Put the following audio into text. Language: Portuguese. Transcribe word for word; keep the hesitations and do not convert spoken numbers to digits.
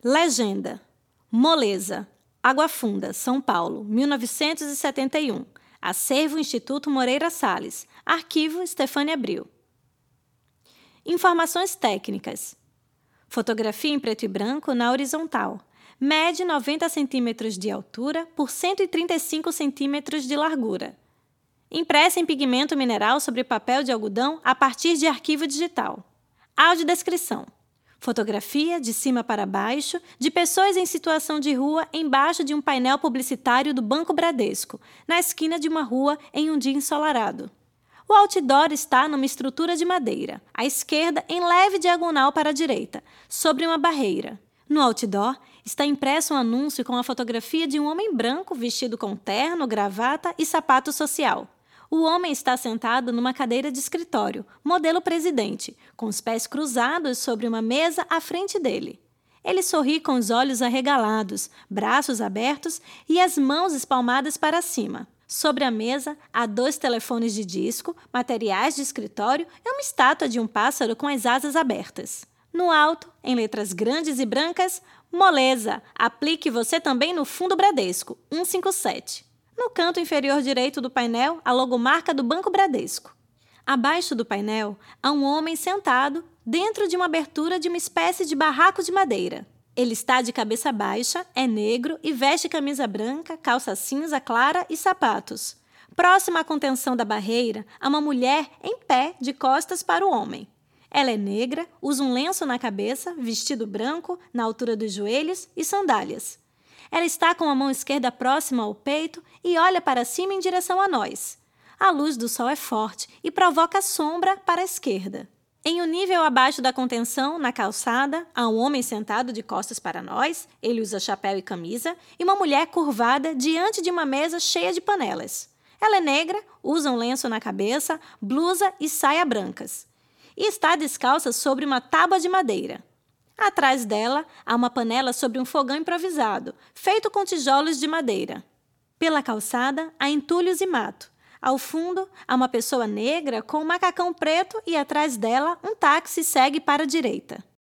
Legenda. Moleza, Água Funda, São Paulo, mil novecentos e setenta e um. Acervo Instituto Moreira Salles. Arquivo Estefânia Abril. Informações técnicas. Fotografia em preto e branco na horizontal. Mede noventa centímetros de altura por cento e trinta e cinco centímetros de largura. Impressa em pigmento mineral sobre papel de algodão a partir de arquivo digital. Audiodescrição. Fotografia, de cima para baixo, de pessoas em situação de rua embaixo de um painel publicitário do Banco Bradesco, na esquina de uma rua em um dia ensolarado. O outdoor está numa estrutura de madeira, à esquerda em leve diagonal para a direita, sobre uma barreira. No outdoor está impresso um anúncio com a fotografia de um homem branco vestido com terno, gravata e sapato social. O homem está sentado numa cadeira de escritório, modelo presidente, com os pés cruzados sobre uma mesa à frente dele. Ele sorri com os olhos arregalados, braços abertos e as mãos espalmadas para cima. Sobre a mesa há dois telefones de disco, materiais de escritório e uma estátua de um pássaro com as asas abertas. No alto, em letras grandes e brancas, Moleza, aplique você também no Fundo Bradesco, cento e cinquenta e sete. No canto inferior direito do painel, a logomarca do Banco Bradesco. Abaixo do painel, há um homem sentado dentro de uma abertura de uma espécie de barraco de madeira. Ele está de cabeça baixa, é negro e veste camisa branca, calça cinza clara e sapatos. Próxima à contenção da barreira, há uma mulher em pé, de costas para o homem. Ela é negra, usa um lenço na cabeça, vestido branco, na altura dos joelhos e sandálias. Ela está com a mão esquerda próxima ao peito e olha para cima em direção a nós. A luz do sol é forte e provoca sombra para a esquerda. Em um nível abaixo da contenção, na calçada, há um homem sentado de costas para nós, ele usa chapéu e camisa, e uma mulher curvada diante de uma mesa cheia de panelas. Ela é negra, usa um lenço na cabeça, blusa e saia brancas. E está descalça sobre uma tábua de madeira. Atrás dela, há uma panela sobre um fogão improvisado, feito com tijolos de madeira. Pela calçada, há entulhos e mato. Ao fundo, há uma pessoa negra com um macacão preto e atrás dela, um táxi segue para a direita.